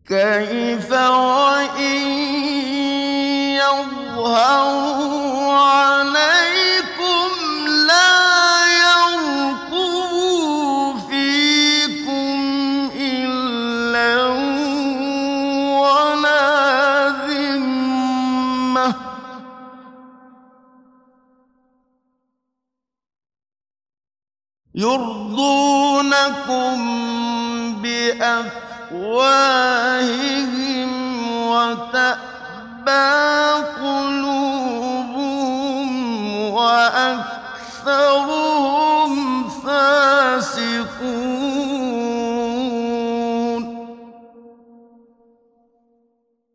كيف وإن يظهروا عليكم لا يرقبوا فيكم إلا ولا ذمة يرضونكم بأفواههم وتأبى قلوبهم